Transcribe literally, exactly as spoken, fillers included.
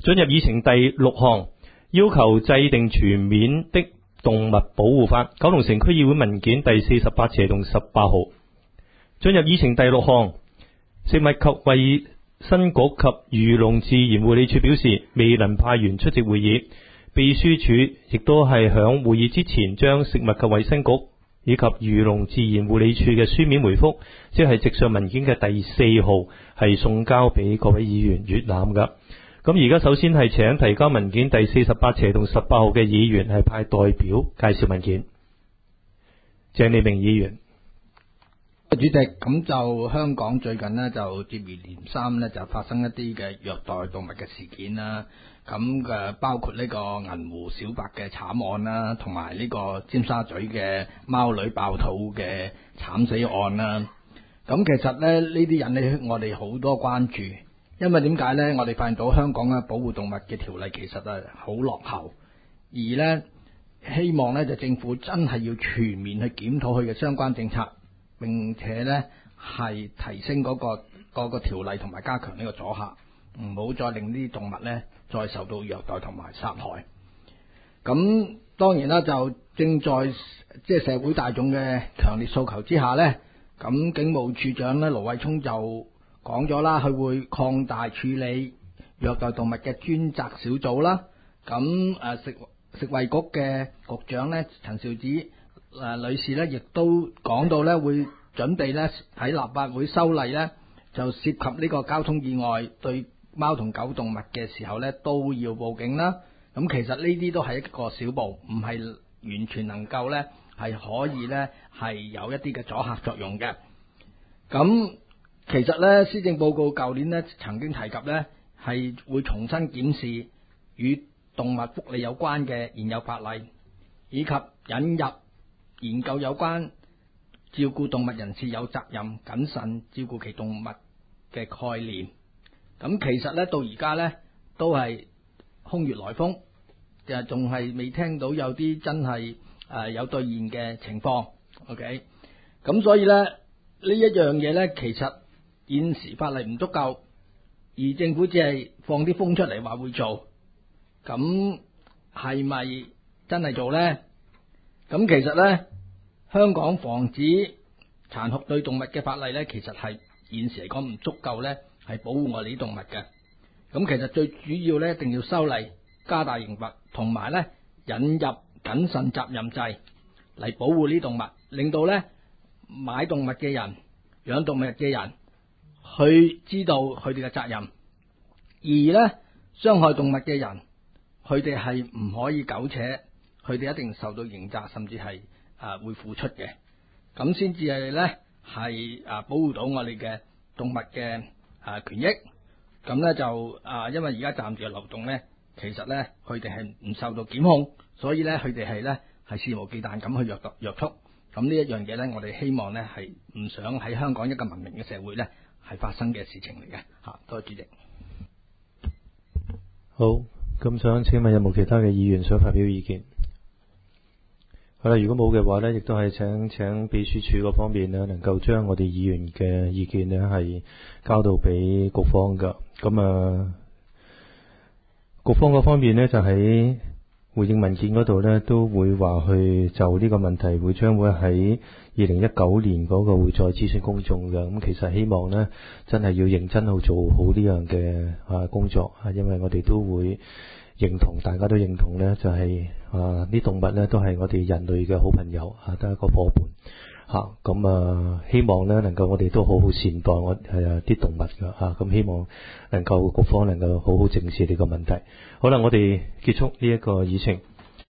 進入議程第六項，要求制定全面的動物保護法，九龍城區議會文件第四十八斜同十八號。進入議程第六項，食物及衛生局及漁農自然護理署表示未能派員出席會議，秘書處亦都係響會議之前將食物及衛生局以及漁農自然護理署嘅書面回覆，即係直上文件嘅第四號，係送交俾各位議員閱覽噶。咁而家首先係請提交文件第四十八斜同十八號嘅議員係派代表介紹文件。鄭利明議員。 主席，咁就香港最近呢，就接二連三呢，就發生一啲嘅虐待動物嘅事件啦。咁嘅包括呢個銀湖小白嘅慘案啦，同埋呢個尖沙咀嘅貓女爆肚嘅慘死案啦。咁其實咧，呢啲引起我哋好多關注，因為點解呢？我哋發現到香港嘅保護動物嘅條例其實係好落後，而呢，希望呢，就政府真係要全面去檢討佢嘅相關政策。並且呢係提升嗰、嗰個、嗰個條例同埋加強呢個阻嚇，唔好再令呢啲動物呢再受到虐待同埋殺害。咁當然啦，就正在即係社會大眾嘅強烈訴求之下呢，咁警務處長呢盧偉聰就講咗啦，佢會擴大處理虐待動物嘅專責小組啦。咁誒食食衛局嘅局長呢陳肇始誒、呃、女士咧，亦都講到咧，會準備咧喺立法會修例咧，就涉及呢個交通意外對貓同狗動物嘅時候咧，都要報警啦。咁其實呢啲都係一個小步，唔係完全能夠咧係可以咧係有一啲嘅阻嚇作用嘅。咁其實咧，施政報告舊年咧曾經提及咧，係會重新檢視與動物福利有關嘅現有法例，以及引入研究有關照顧動物人士有責任謹慎照顧其動物嘅概念。咁其實咧到而家咧都係空穴來風，就仲係未聽到有啲真係誒有兌現嘅情況。OK，咁所以咧呢一樣嘢咧，其實現時法例唔足夠，而政府只係放啲風出嚟話會做，咁係咪真係做咧？咁其實咧，香港防止殘酷對動物嘅法例咧，其實係現時嚟講唔足夠咧，係保護我哋啲動物嘅。咁其實最主要咧，一定要修例，加大刑罰，同埋咧引入謹慎責任制嚟保護呢啲動物，令到咧買動物嘅人、養動物嘅人去知道佢哋嘅責任，而咧傷害動物嘅人，佢哋係唔可以苟且。佢哋一定受到刑責，甚至係啊會付出嘅，咁先至係咧係啊保護到我哋嘅動物嘅啊權益。咁咧就啊，因為而家暫時嘅流動咧，其實咧佢哋係唔受到檢控，所以咧佢哋係咧係肆無忌憚咁去虐待約束。咁呢一樣嘢咧，我哋希望咧係唔想喺香港一個文明嘅社會咧係發生嘅事情嚟嘅嚇。多謝主席。 好，咁想請問有冇其他嘅議員想發表意見？好啦，如果冇嘅話呢，亦都係請請秘書處嗰方面呢，能夠將我哋議員嘅意見呢係交到俾局方噶。咁啊，局方嗰方面呢，就喺回應文件嗰度呢，都會話去就呢個問題會將會喺二零一九年嗰個會再諮詢公眾嘅。咁其實希望呢，真係要認真去做好呢樣嘅啊工作啊，因為我哋都會認同，大家都認同呢，就係、是、啊啲動物呢都係我哋人類嘅好朋友啊，都係一個夥伴吓。咁啊，希望呢能夠我哋都好好善待我係啊啲動物噶吓。咁、啊、希望能夠局方能夠好好正視呢個問題。好啦，我哋結束呢一個議程。